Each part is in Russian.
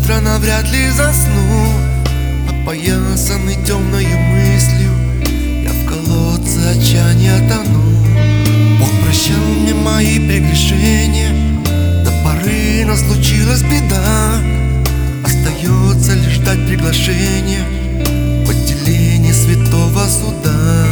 утро навряд ли засну, опоясанный темною мыслью, я в колодце отчаяния тону. Бог прощал мне мои прегрешения, до поры нас случилась беда. Остается лишь ждать приглашения в отделение святого суда.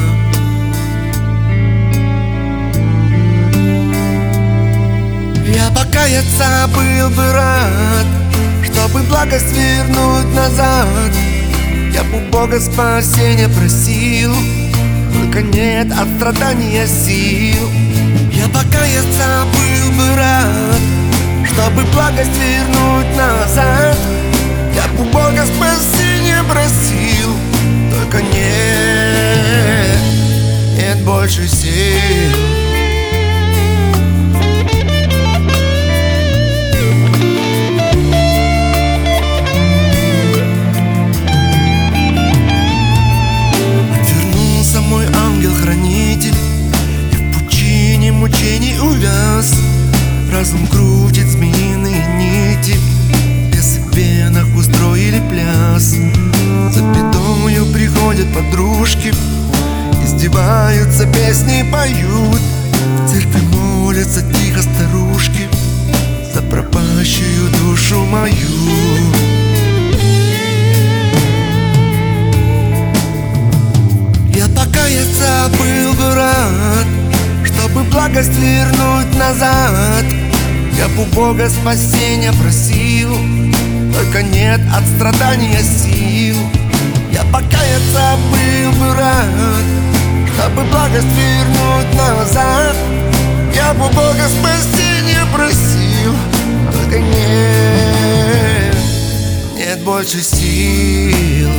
Я покаяться был бы рад, чтобы благость вернуть назад. Я бы у Бога спасения просил, только нет от страдания сил. Я покаяться был бы рад, чтобы благость вернуть назад. Я бы у Бога спасения просил, только нет больше сил. Ангел-хранитель, и в пучине мучений увяз. Разум крутит змеиные нити, бесы в венах устроили пляс. За бедою приходят подружки, издеваются, песни поют. В церкви молятся тихо старушки за пропащую душу мою. Покаяться был бы рад, чтобы благость вернуть назад. Я бы у Бога спасения просил, только нет от страдания сил. Я покаяться был бы рад, чтобы благость вернуть назад. Я бы у Бога спасения просил, только нет больше сил.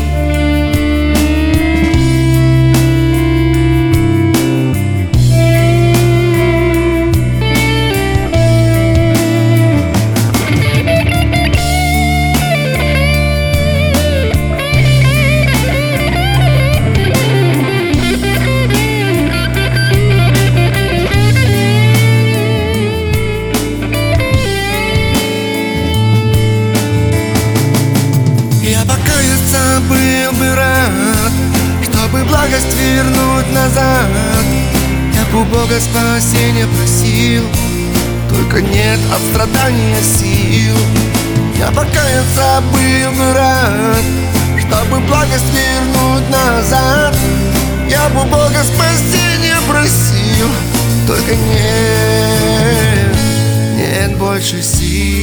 Был бы рад, чтобы благость вернуть назад. Я бы у Бога спасения просил, только нет от страдания сил. Я покаяться был бы рад, чтобы благость вернуть назад. Я бы у Бога спасения просил, только нет больше сил.